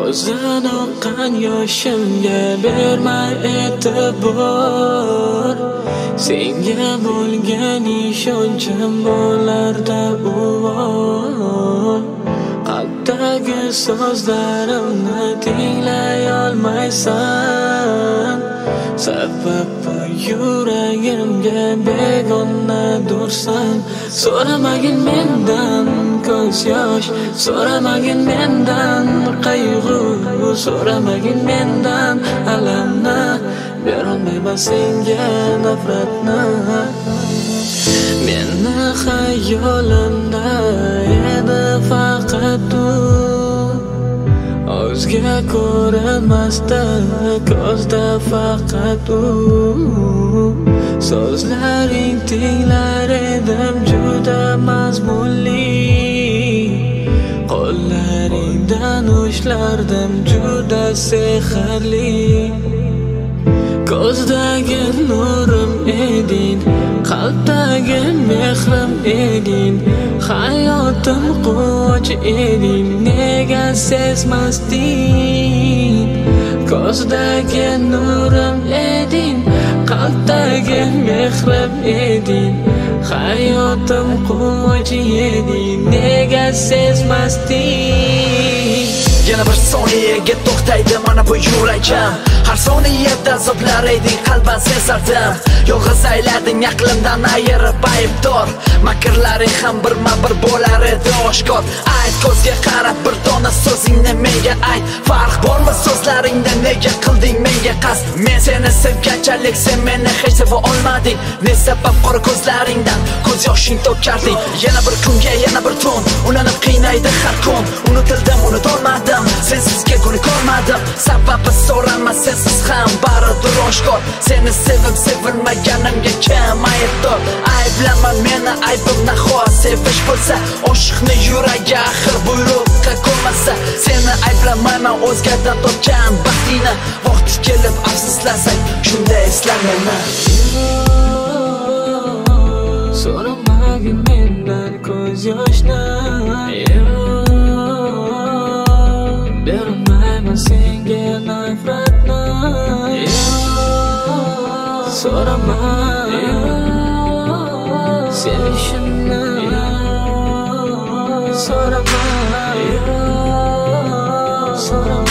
Ko'zdan oqqan yoshimga bermay e'tibor, senga bo'lgan ishonchim bo'larda uvol. Qalbdagi so'zlarimni tinglay olmaysan, sababi yuragimga begonadursan. So'ramagin mendan ko'z yosh, so'ramagin mendan qayg'u, so'ramagin mendan alamni, berolmayman senga nafratni. Meni xayolimda edi faqat u, o'zga ko'rinmasdi ko'zda faqat u. So'zlaring tinglar edim juda mazmunli, qo'llaringdan ushlardim juda sehrli. Ko'zdagi nurim eding, qalbdagi mehrim eding, hayotim quvonch eding, nega sezmasding? Ko'zdagi nurim eding, qalbdagi mehrim eding, hayotim quvonch eding, nega sezmasding? Yana bir soniyaga to'xtaydi mana bu yuragim, har soniyada azoblar eding, qalban sezardim. Yolg'iz aylading aqlimdan ayirib aybdor, makrlaring ham birma-bir bo'lar edi oshkor. Ayt ko'zga qarab bir dona so'zingni menga ayt, farq bormi so'zlaringda, nega qilding menga qasd? Men seni sevganchalik sen meni hech seva olmading, ne sabab qora ko'zlaringdan ko'z yoshing to'karding. Yana bir kunga yana bir tun ulanib qiynaydi har kun, unutildim unutolmadim, sensizga ko'nikolmadim. Sababi so'rama sensiz ham baridir oshkor, seni sevib sevilmaganimga kim aybdor? Ayblama meni, aybim nahot sevish bo'lsa, oshiqni yuragi axir buyruqqa ko'rmasa. Seni ayblamayman o'zgadan topgan baxtingni, vaqti kelib afsuslasang shunda esla meni. So'ramagin mendan ko'z yoshni, bermayman senga nafratni. So'rama sevishimni, so'rama, so'rama.